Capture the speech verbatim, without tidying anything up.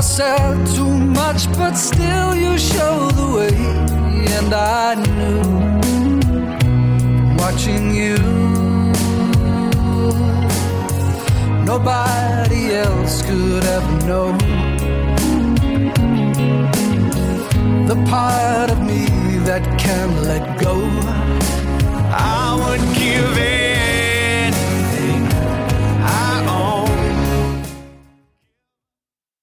said too much, but still you show the way. And I knew, watching you, nobody else could ever know the part of me that can't let go.